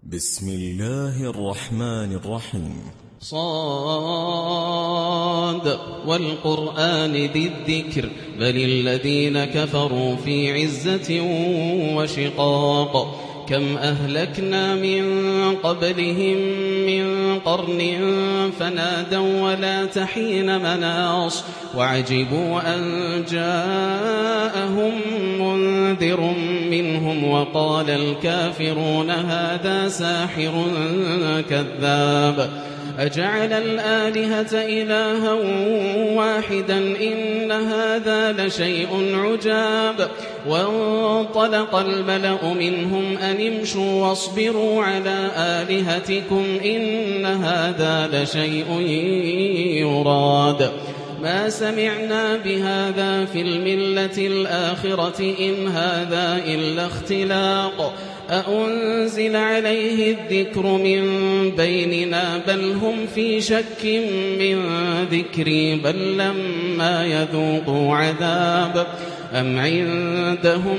بسم الله الرحمن الرحيم. صاد والقرآن ذي الذكر بل الذين كفروا في عزة وشقاق كم أهلكنا من قبلهم من قرن فنادوا ولا تحين مناص وعجبوا أن جاءهم منذر منهم وقال الكافرون هذا ساحر كذاب أجعل الآلهة إلها واحدا إن هذا لشيء عجاب وانطلق الملأ منهم أن امشوا واصبروا على آلهتكم إن هذا لشيء يراد ما سمعنا بهذا في الملة الآخرة إن هذا إلا اختلاق أأنزل عليه الذكر من بيننا بل هم في شك من ذكري بل لما يذوقوا عذاب أم عندهم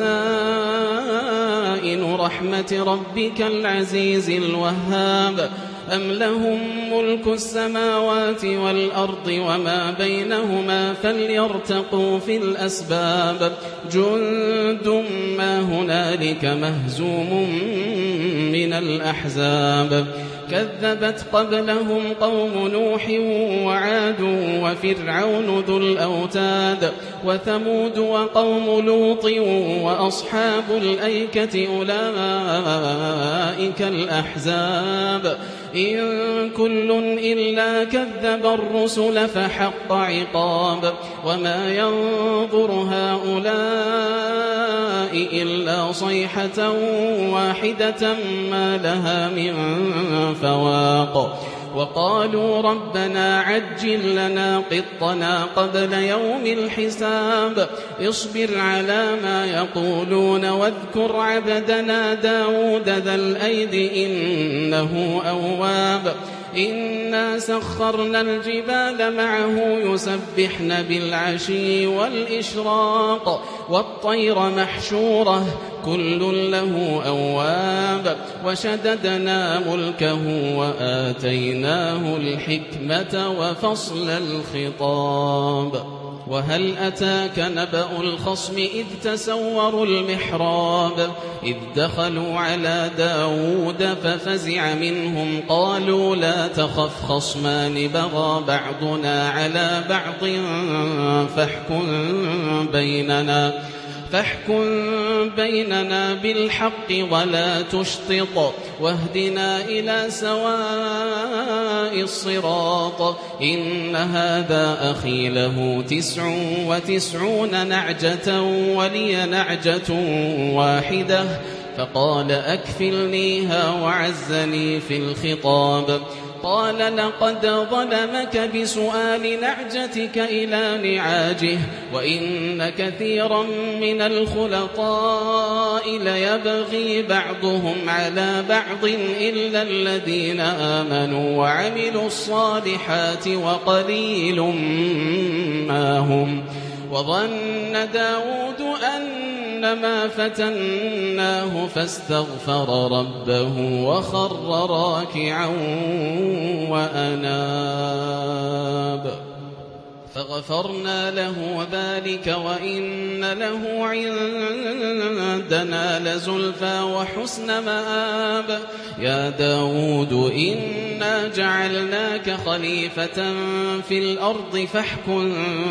خزائن رحمة ربك العزيز الوهاب أم لهم ملك السماوات والأرض وما بينهما فليرتقوا في الأسباب جند ما هنالك مهزوم من الأحزاب كذبت قبلهم قوم نوح وعاد وفرعون ذو الأوتاد وثمود وقوم لوط وأصحاب الأيكة أولئك الأحزاب إن كل إلا كذب الرسل فحق عقاب وما ينظر هؤلاء إلا صيحة واحدة ما لها من فواق وقالوا ربنا عجل لنا قطنا قبل يوم الحساب اصبر على ما يقولون واذكر عبدنا داود ذا الأيد إنه أواب إنا سخرنا الجبال معه يسبحن بالعشي والإشراق والطير محشورة كل له أواب وشددنا ملكه وآتيناه الحكمة وفصل الخطاب وهل أتاك نبأ الخصم إذ تسوروا المحراب إذ دخلوا على داود ففزع منهم قالوا لا تخف خصمان بغى بعضنا على بعض فاحكم بيننا بالحق ولا تشطط واهدنا إلى سواء الصراط إن هذا أخي له 99 نعجة ولي نعجة واحدة فقال أكفلنيها وعزني في الخطاب قال لقد ظلمك بسؤال نعجتك إلى نعاجه وإن كثيرا من الخلطاء ليبغي بعضهم على بعض إلا الذين آمنوا وعملوا الصالحات وقليل ما هم وظن داود أنما فتناه فاستغفر ربه وخر راكعا وأناب فغفرنا له ذلك وإن له عندنا لزلفى وحسن مآب يا داود إنا جعلناك خليفة في الأرض فاحكم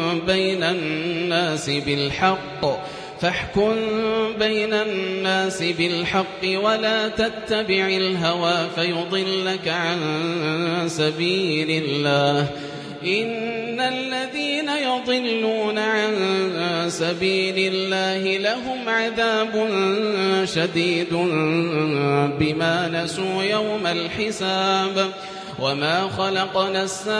بين الناس بالحق ولا تتبع الهوى فيضلك عن سبيل الله إن الذين يضلون عن سبيل الله لهم عذاب شديد بما نسوا يوم الحساب وما خلقنا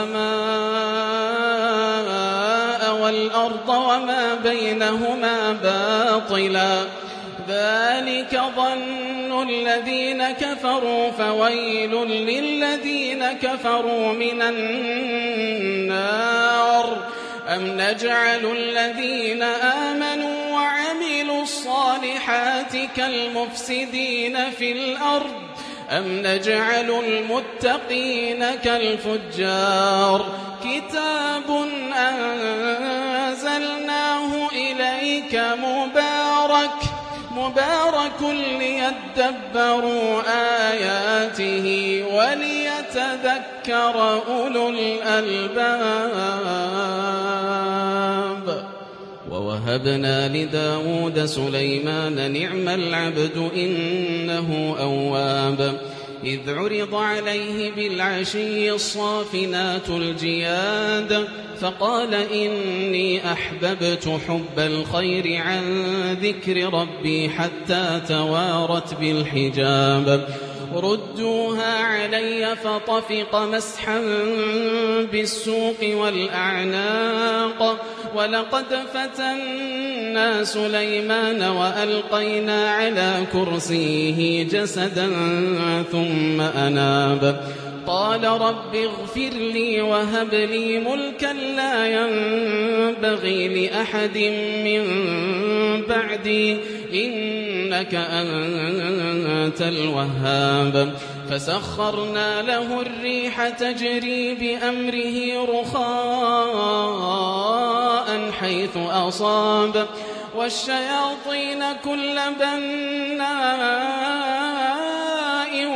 السماء والأرض وما بينهما باطلا ذلك ظن الذين كفروا فويل للذين كفروا من النار أم نجعل الذين آمنوا وعملوا الصالحات كالمفسدين في الأرض أم نجعل المتقين كالفجار كتاب أنزلناه إليك مبارك ليدبروا آياته وليتذكر أولو الألباب ووهبنا لداود سليمان نعم العبد إنه أواب إذ عرض عليه بالعشي الصافنات الجياد فقال إني أحببت حب الخير عن ذكر ربي حتى توارت بالحجاب ردوها علي فطفق مسحا بالسوق والأعناق ولقد فتنا سليمان وألقينا على كرسيه جسدا ثم أناب قال رب اغفر لي وهب لي ملكا لا ينبغي لأحد من بعدي إنك أنت الوهاب فسخرنا له الريح تجري بأمره رخاء حيث أصاب والشياطين كل بناء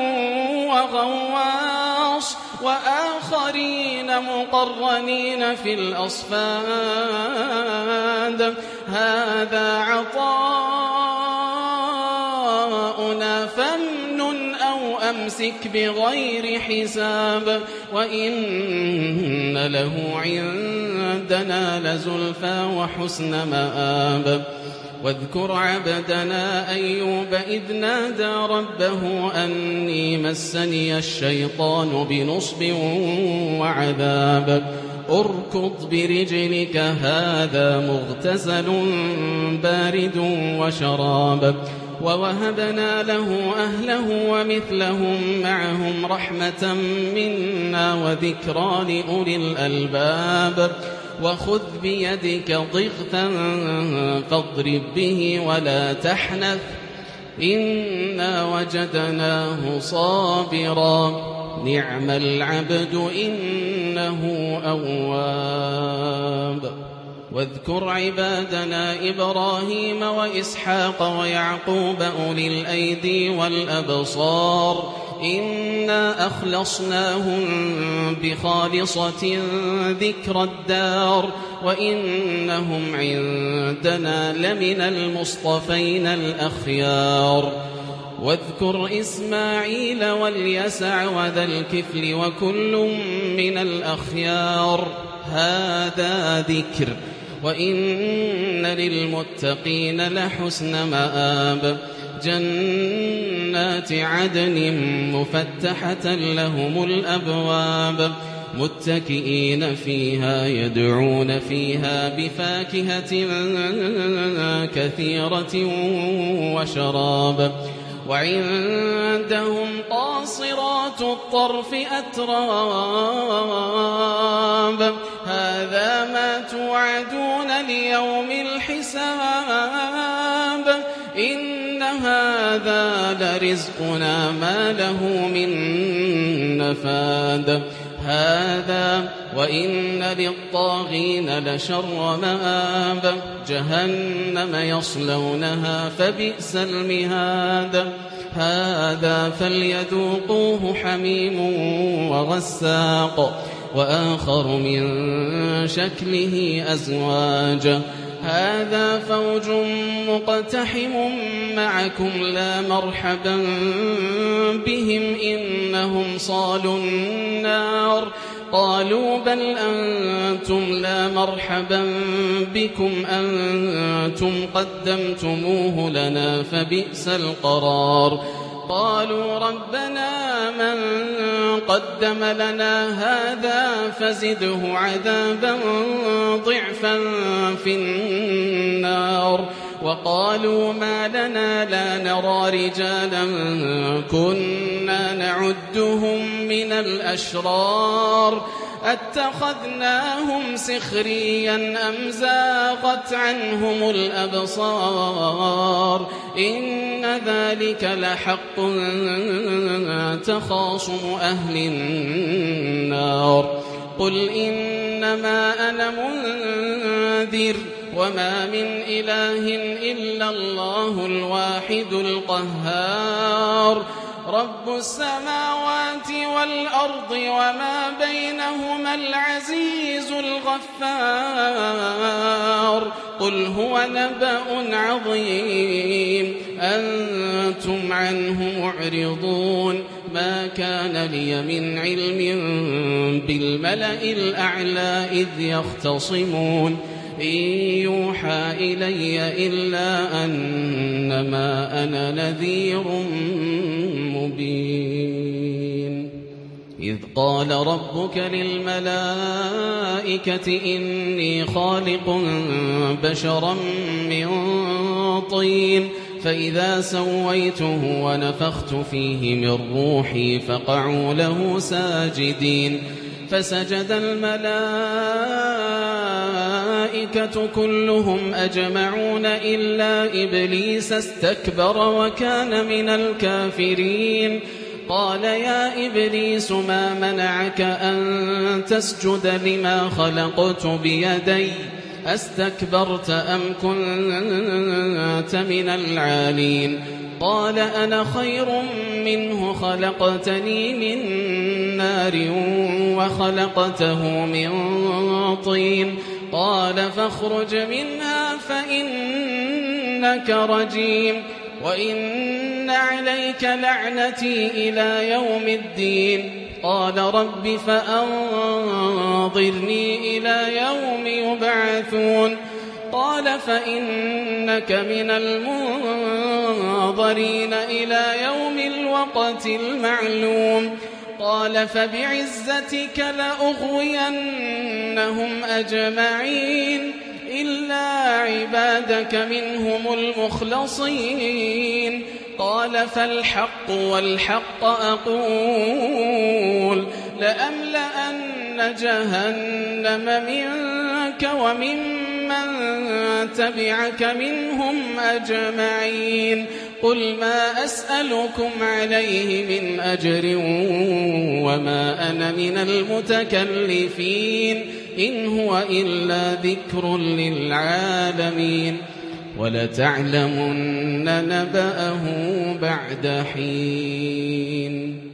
وغواص وآخرين مقرنين في الأصفاد هذا عطاؤنا فامنن أو أمسك بغير حساب وإن له عندنا لزلفى وحسن مآب واذكر عبدنا أيوب إذ نادى ربه أني مسني الشيطان بنصب وعذاب اركض برجلك هذا مغتسل بارد وشراب ووهبنا له أهله ومثلهم معهم رحمة منا وذكرى لأولي الألباب وخذ بيدك ضغثا فاضرب به ولا تحنث إنا وجدناه صابرا نعم العبد إنه أواب واذكر عبادنا إبراهيم وإسحاق ويعقوب أولي الأيدي والأبصار إنا أخلصناهم بخالصة ذكر الدار وإنهم عندنا لمن المصطفين الأخيار واذكر إسماعيل واليسع وذا الكفل وكل من الأخيار هذا ذكر وإن للمتقين لحسن مآب جنات عدن مفتحة لهم الأبواب متكئين فيها يدعون فيها بفاكهة كثيرة وشراب وعندهم قاصرات الطرف أتراب هذا ما توعدون ليوم الحساب إن هذا لرزقنا ما له من نفاد هذا وإن للطاغين لشر مآب جهنم يصلونها فبئس المهاد هذا فليذوقوه حميم وغساق وآخر من شكله أزواج هذا فوج مقتحم معكم لا مرحبا بهم إنهم صالوا النار قالوا بل أنتم لا مرحبا بكم أنتم قدمتموه لنا فبئس القرار قالوا ربنا من قدم لنا هذا فزده عذابا ضعفا في النار وقالوا ما لنا لا نرى رجالا كنا نعدهم من الأشرار أتخذناهم سخريا أم زاغت عنهم الأبصار إن ذلك لحق تخاصم أهل النار قل إنما أنا منذر وما من إله إلا الله الواحد القهار رب السماوات والأرض وما بينهما العزيز الغفار قل هو نبأ عظيم أنتم عنه معرضون ما كان لي من علم بالملأ الأعلى إذ يختصمون إن يوحى إلي إلا أنما أنا نذير مبين إذ قال ربك للملائكة إني خالق بشرا من طين فإذا سويته ونفخت فيه من روحي فقعوا له ساجدين فسجد الملائكة كلهم أجمعون إلا إبليس استكبر وكان من الكافرين قال يا إبليس ما منعك أن تسجد لما خلقت بيدي أستكبرت أم كنت من العالين قال أنا خير منه خلقتني من نار وخلقته من طين قال فاخرج منها فإنك رجيم وإن عليك لعنتي إلى يوم الدين قال رب فأنظرني إلى يوم يبعثون قال فإنك من المنظرين إلى يوم الوقت المعلوم قال فبعزتك لأغوينهم أجمعين إلا عبادك منهم المخلصين قال فالحق والحق أقول لأملأن جهنم منك وممن تبعك منهم أجمعين قل ما أسألكم عليه من أجر وما أنا من المتكلفين إن هو إلا ذكر للعالمين ولتعلمن نبأه بعد حين